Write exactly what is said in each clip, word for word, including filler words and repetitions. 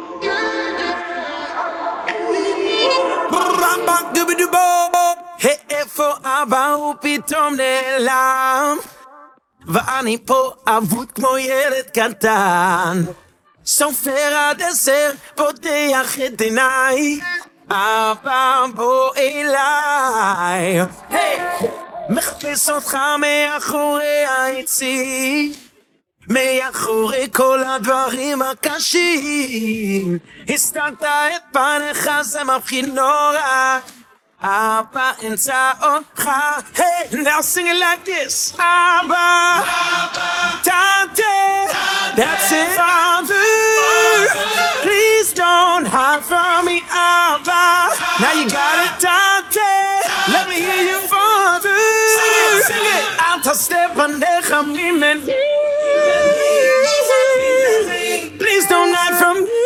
איפה אבא הוא פתאום נעלם ואני פה אבוד כמו ילד קטן סופר עד עשר פותח את עיניי אבא בוא אליי מחפש אותך מאחורי העצים מאחורי כל הדברים הקשים הסתרת את פניך זה מבחין נורא Abba inside אותך Hey, now sing it like this Abba Tate That's it Father Please don't hide from me Abba Now you got it Tate Let me hear you Father Sing it, sing it אל תסתר פניך ממני Please don't hide from me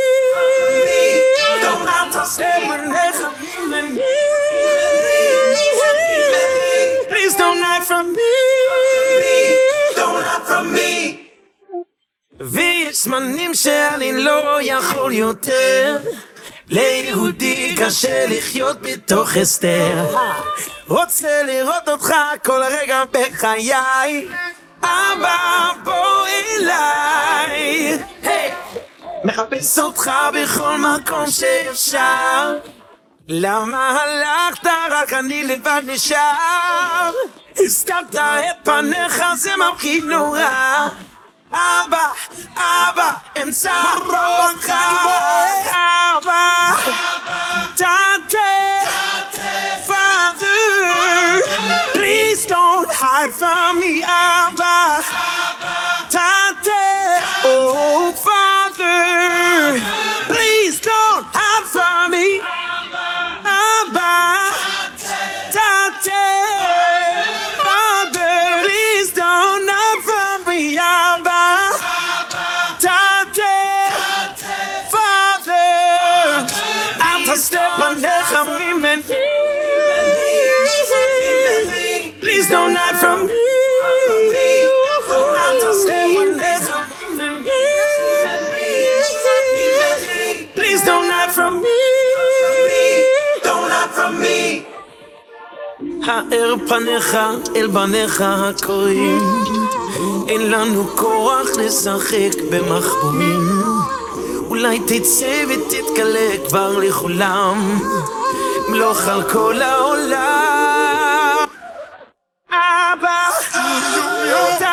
אל תסתר פניך ממני Please don't hide from me Don't hide from me ויש זמנים שאני לא יכול יותר ליהודי קשה לחיות בתוך הסתר רוצה לראות אותך כל רגע בחיי אבא בוא אליי מחפש אותך בכל מקום שאפשר למה הלכת רק אני לבד נשאר הסתרת את פניך זה מבחין נורא אבא, אבא, אמצע רוחך אבא, tate, Father Please don't hide from me אבא, tate, oh Father Please don't hide from me Step on the commitment Please don't hide from me Step on the commitment Please don't hide from me Don't hide from me האר פניך אל בניך הקוראים אין לנו כוח לשחק במחבומים אולי תצא ותתגלה כבר לכולם מלוך על כל העולם אבא